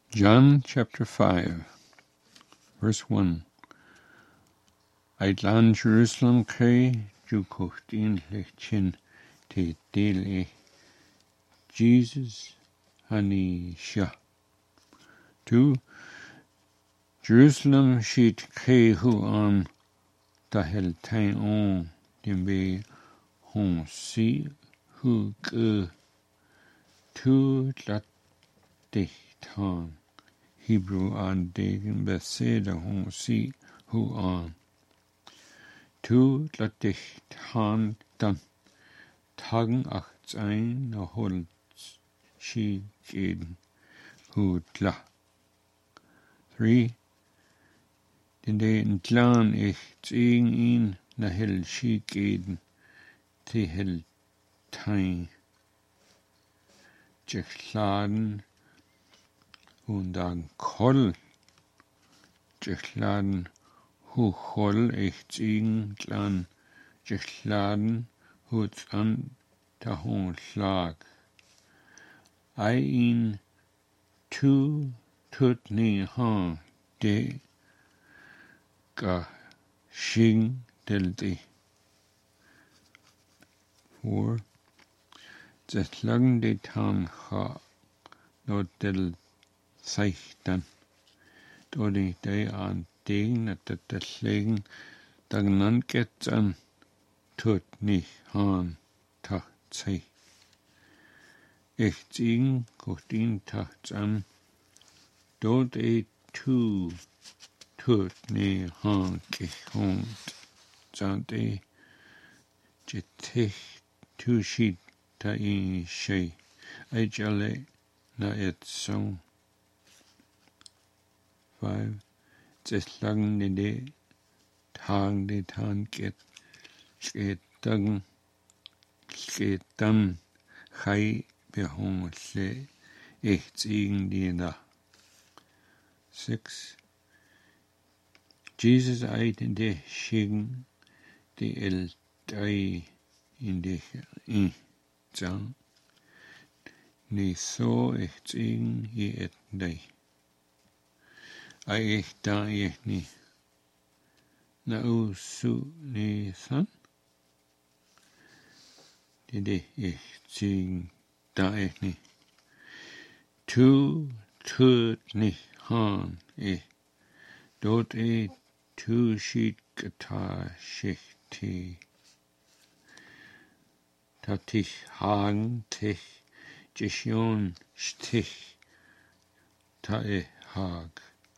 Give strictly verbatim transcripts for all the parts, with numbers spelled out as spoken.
John chapter five, verse one. Aidlan Jerusalem kay jukocht in lechin te dele Jesus hani sha. Two. Jerusalem sheet kay hu on ta hel tain on dimbe hon si hu ke tu lat dich tan. Hebrew an degen Bethsaida hon si hu on. Tu lat dich tan dan tagen acht ein na hol shi geden hu tla. Three. Den den tlan ich zing in na hel shi geden te hel tain. Jechladen und dan kol jechladen hu hol ich zing tlan jechladen hu an ta hon slag. I in tu tut ni han de ga shing del de. Four. Zetlang de tan ha no del seichtan. Dodi de an degen at det legen dagnan get an tut ni han ta sei. Echt ing kochtin tacht an dod e tu tut ni han gehont zant e jetich tu shit ta in she ajale na et song. Five. Zetlang de de tang de tan get sketan sketan chai behong se echt ing dina. Six. Jesus eit in de shing de el drei in de in zang. Ni so echt ing i et dei. Ai echt da echt ni. Na u su ni san. De de echt ing da echt ni. Tu tut ni han e. Dort e tu shit gata shikti. Tatich hagen tich jishon stich ta e hag.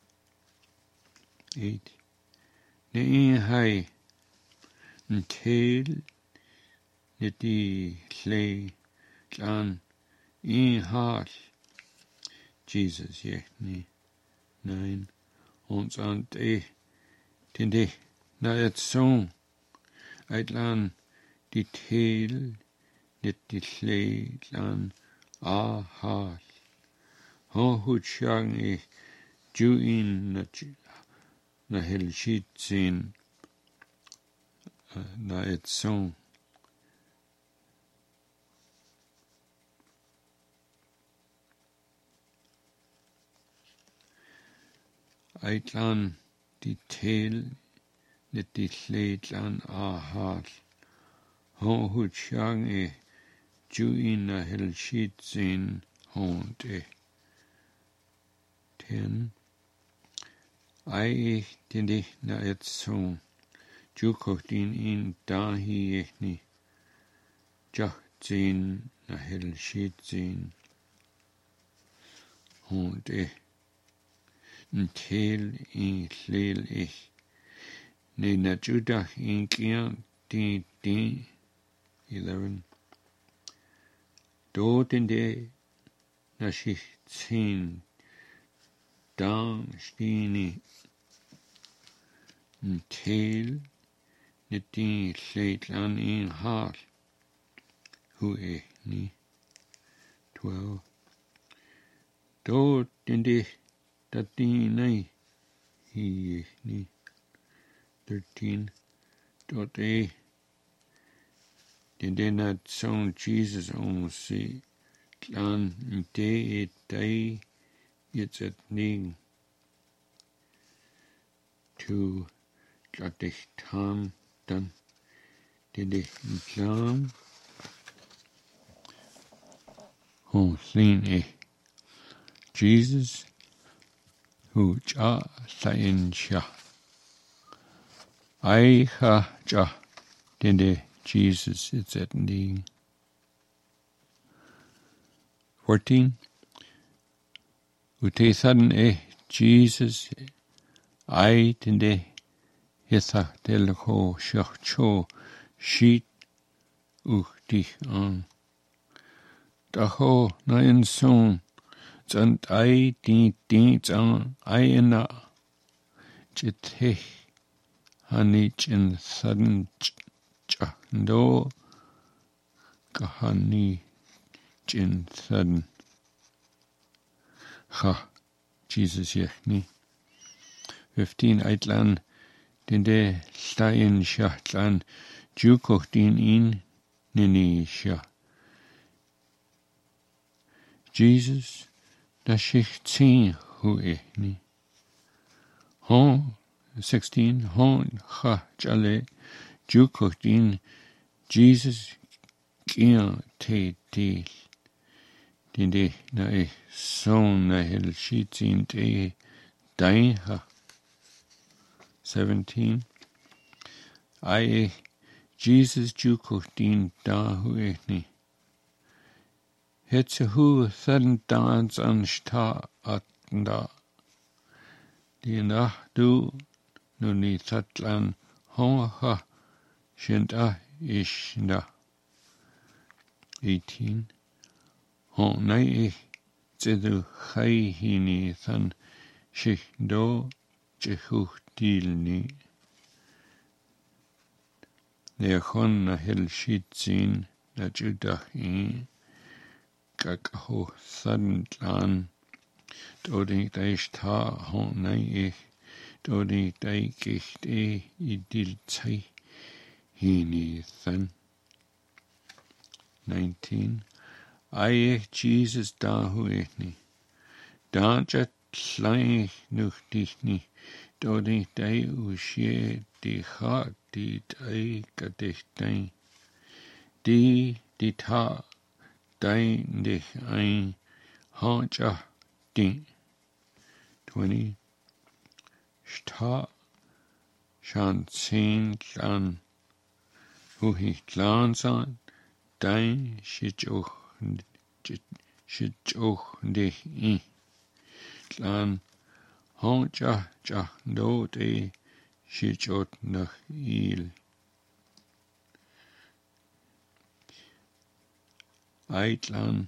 Eight. Ne in hai ntel ne di hle klan in har Jesus ye ni. Nine. Ons ant e tinde na et song eitlan di tel net di hle klan a har. Ho hut shang e ju in na na hel shit sin na et song. Eitlan di tel net di hle a har. Ho hut shang e ju in na hel shit sin hont e. Ten. Ai ich den dich na et song. Ju kocht in in da hi ich ni. Jach zin na hel shit zin hont e. Ntel in hlel ich. Ne na judach in kian di di. Eleven. Dort in de na shich zin. Dan stini. Ntel net di hleit an in har. Hu e ni. Twelve. Dort in de dat di nei hi e ni. Thirteen. Dort e den den at song Jesus on se klan de e dei Jetzt ning to Jadichtan dan Didichan who seen a Jesus who ja sain sha I ha ja dinde Jesus it's at ning fourteen Ute sudden eh Jesus I dinde Hissa del ho shachcho sheet uch dich an. Da ho na in son zant I di di zan I in a jiteh hanich in sudden cha do kahani in sudden ha Jesus yechni. Fifteen eitlan Dinde stein schachtlan jukoch din in nini scha. Jesus da schicht zehn hu echni. Hon sixteen hon ha jale jukoch din Jesus kia te te. Dinde na e son na hel shitzin te dein ha. Seventeen. I Jesus jukoch din da hu echni. Het hu sudden dance an sta at da. Die nach du nu ni satlan honga shinda ish da. Eighteen. Hon nei ich zedu chai hini than shich do jechuch dilni. Neachon na hel shitzin na judach in gag ho sudden tlan dodi dai sta hon nei ich dodi dai gicht e idil tsai hini than. Nineteen. I Jesus da hu echni. Da jat slai nuch dich ni. Dodi dai ushe di ha di dai gadich dai. Di di ta dai dich ein ha ja di. Twenty. Sta shan zehn klan. Hu ich klan san. Dai shich och shich och dich i. Klan hon ja ja do de shich ot nach il. Eitlan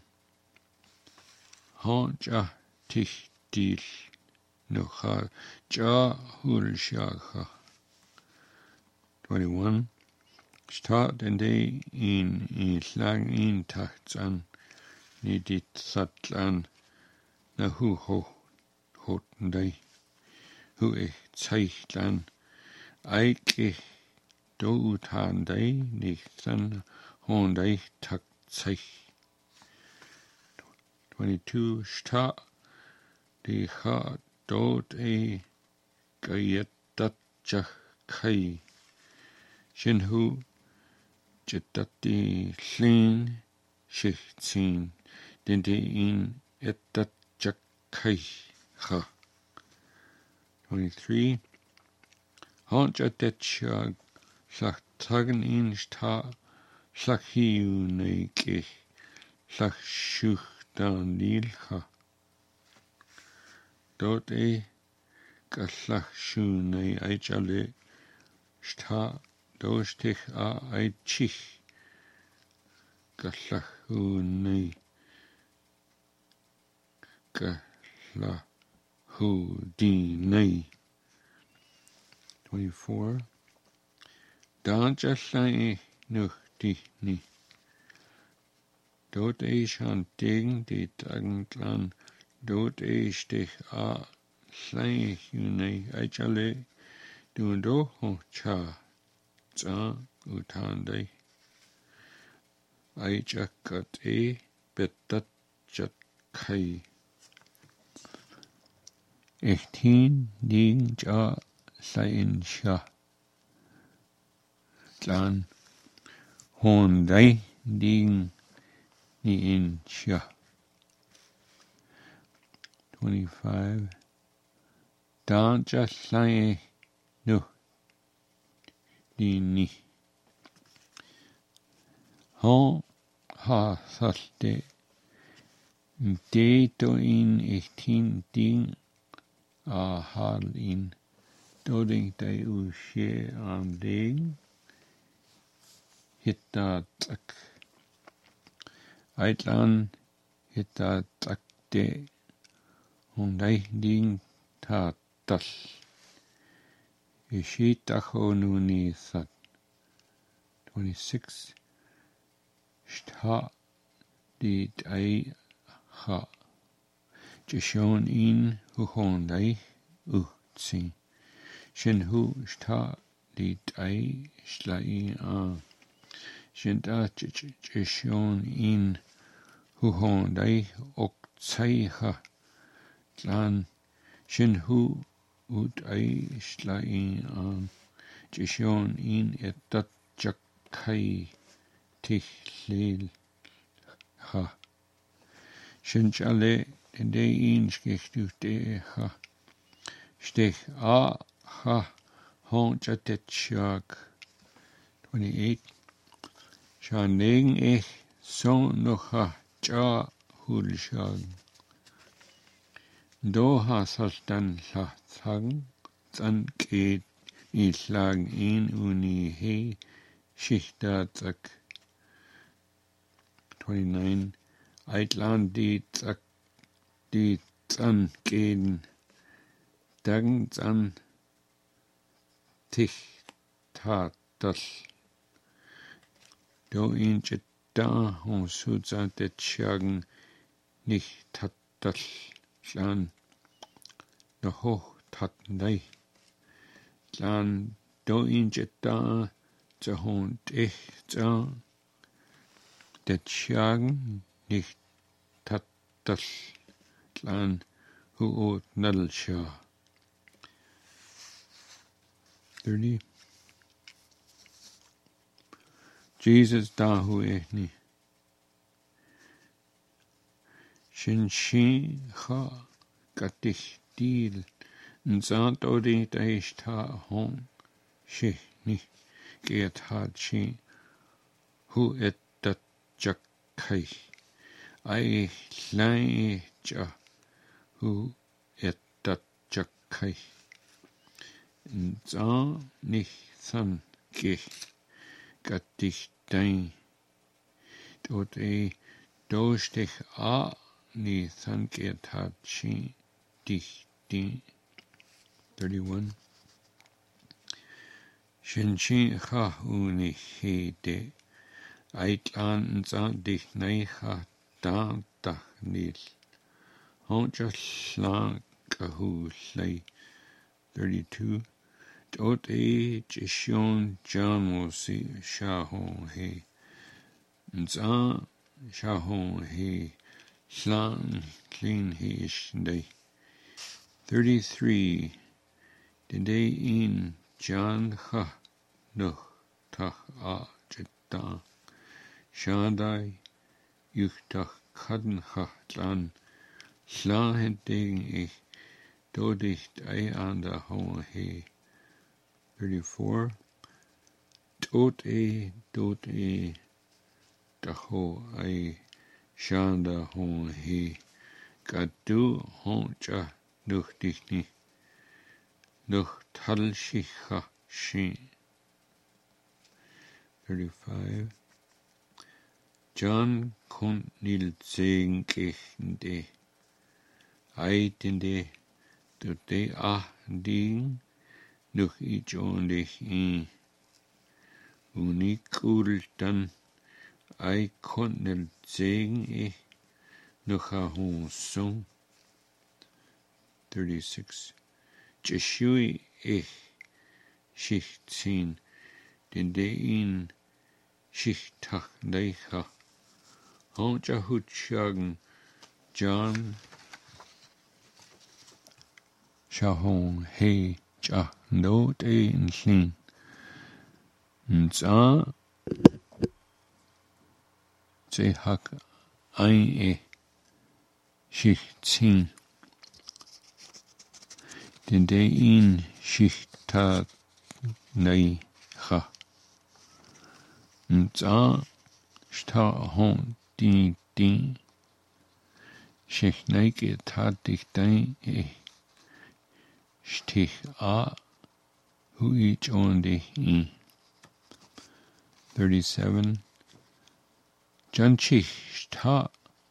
hon ja tich dil noch ja hul shacha. Twenty-one. Start den day in in slag in tachtsan ni dit satlan na hu ho hoten day hu ich zeichlan eike do utan day nicht san hon day tak zeich. Twenty-two. Start die ha dot e gayet dat jach kai shin hu Jitati llun shichtin dinde in etat jakai ha. Twenty-three. Hont jatet shag shach tagen in sta shachiu neike shach shuch dan nil ha. Dort e gaslach shu ne aichale sta Dos tich a ai chich gallach hu nei gallach hu di nei. Twenty-four. Dan jallai nuch di ni. Dot e shan ding di daglan dot e stich a llai hu nei aichale du do ho cha. Za utandai ai jakat e betat jat kai. eighteen ding ja sain sha tlan hon dai ding ni in sha. twenty-five dan ja sai no di ni hon ha salte de to in eighteen ding a hal in doding dai u she am ding hitta tak aitlan hitta tak de hon dai ding ta tas ishita honuni sat. twenty-six sta dit ai ha jishon in hu hon dai u tsi shin hu sta dit ai shlai a shin da jishon in hu hon dai ok tsai ha tlan shin hu ut ai shlai a jishon in etat kai tichlil ha shinchale de in skechtu de ha stech a ha hon chatet shak. twenty-eight shaneng ich son no ha cha hul shag do ha saltan la thang tsan ke islag in uni he Schichta tak. twenty-nine Eitlan di tak di tsan gehen dang tsan tich ta das do in da hon sutsa det chagen nicht tat das lan no ho tat nei lan do in da zu hund echt so det schagen nicht tat das klan hu ot nalsha. thirty Jesus da hu ehni shin shi kha katich dil nsant odi daish ta hon shi ni Get had she who et dat jak kai I lai ja who et dat jak kai za nicht san ge gat dich dein dort e do stich a ni san get had she dich di. thirty-one Shinchi ha uni he de Eitlan za dich nei ha da da nil hon just la kahu lay. thirty-two dot e jishon jamosi shahon he za shahon he slang clean he day. thirty-three the day in Jan ha no tach a jetta Shadai yuchtach kadden ha tlan slahen ding ich dodicht ei an der hon he. thirty-four dot e dot e daho ei shanda hon he gadu hon ja nuch dich ni nuch tal shicha shi. thirty-five John kon nil zeng kechende aitende to de ah ding nuch I John dich in unikultan ai kon nil zeng ich nuch a hon song. thirty-six Jeshui ich schichtzin den de in schichtach neicha honja hutschagen John Shahon he cha no te in sin. Nza te hak ai e shichtin. Den de in shichta nei ha. Nza sta hon di di. Shechneike tat dich dein e. Stich a hu ich on dich in. thirty-seven. Janchich sta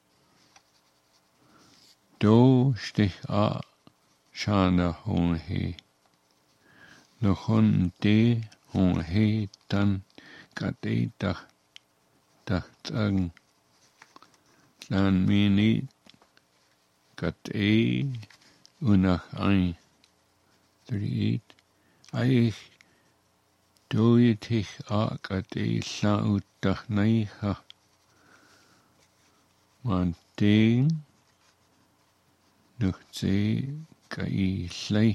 do stich a shana hon he. No hon de hon he dan gade dach dach sagen. Dan mini gade unach ein. thirty-eight. Eich doietich a gade sa ut dach nei ha. Man ding noch ze kai slei.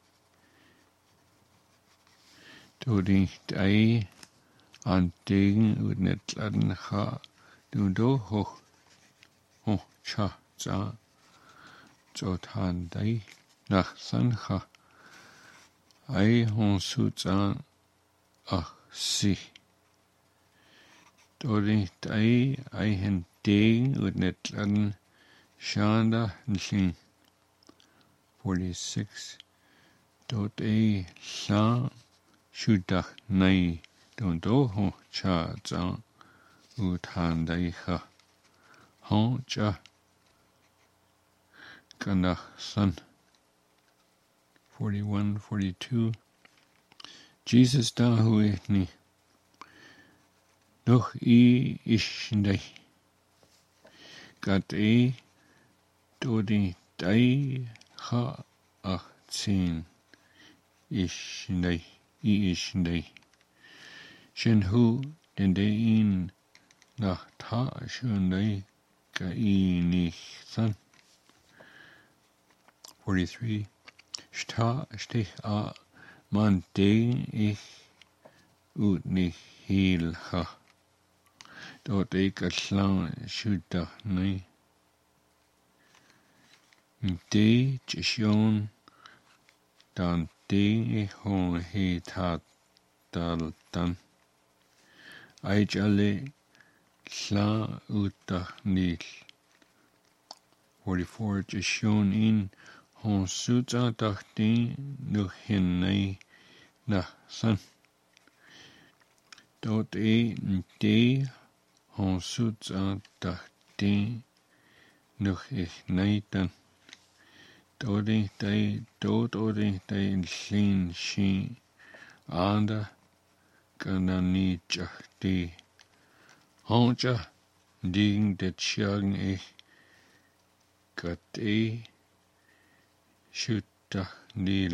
Do nicht ei an ding ut net laden ha. Du do hoch hoch cha za zot han dai nach san ha. Ei hon su za ach si. Do nicht ei ei hen ding ut net laden shanda nshin. forty-six. Dot ei sa shudach nei. Don't do ho cha za ut han dai ha. Hon cha kanach san. forty-one, forty-two. Jesus da hu ich ni. Noch i ish nei. Gat e do di dai ha ach zehn. Ish nei. I ish nei. Shen hu den de in nach ta shun nei ka i nich san. forty-three. Sta stich a man ding ich ut nich heel ha. Dort ik a slang shudach nei. De chishon dan ding ich hon he tat dal dan. Eich alle sla utach nil. forty-four. Chishon in hon suta dach ding noch hin nei nach san. Dort e de hon suta dach ding noch ich nei dan. Dort ich de dort oder ich de in slin shi anda kanani chach de. Honcha ding de chang ich gat e shutach nil.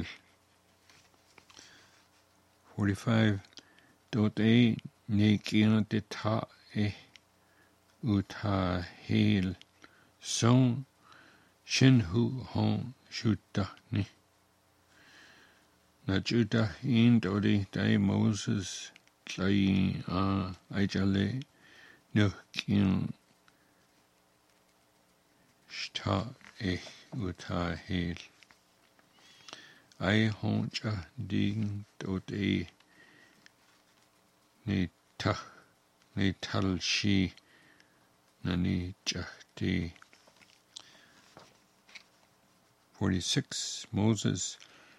forty-five. Dot e ne kina de ta e uta heel song shin hu hon shutach ni. Na jutach in dodi de Moses klai a ajale noch kin sta e uta heel. Ei honcha ding dot e ne tach ne tal shi na ne chach de. forty-six. Moses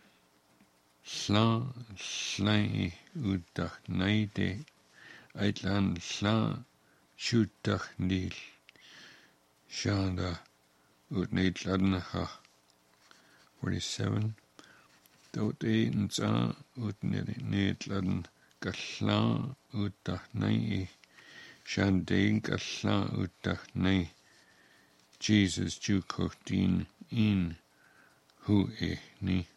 sla slai udach nei de eitlan sla shutach nil. Shanda ut neit laden ha. forty-seven. Dot e nza ut neit laden gasla utach nei. Shandeng gasla utach nei. Jesus ju koch din in hu e ni.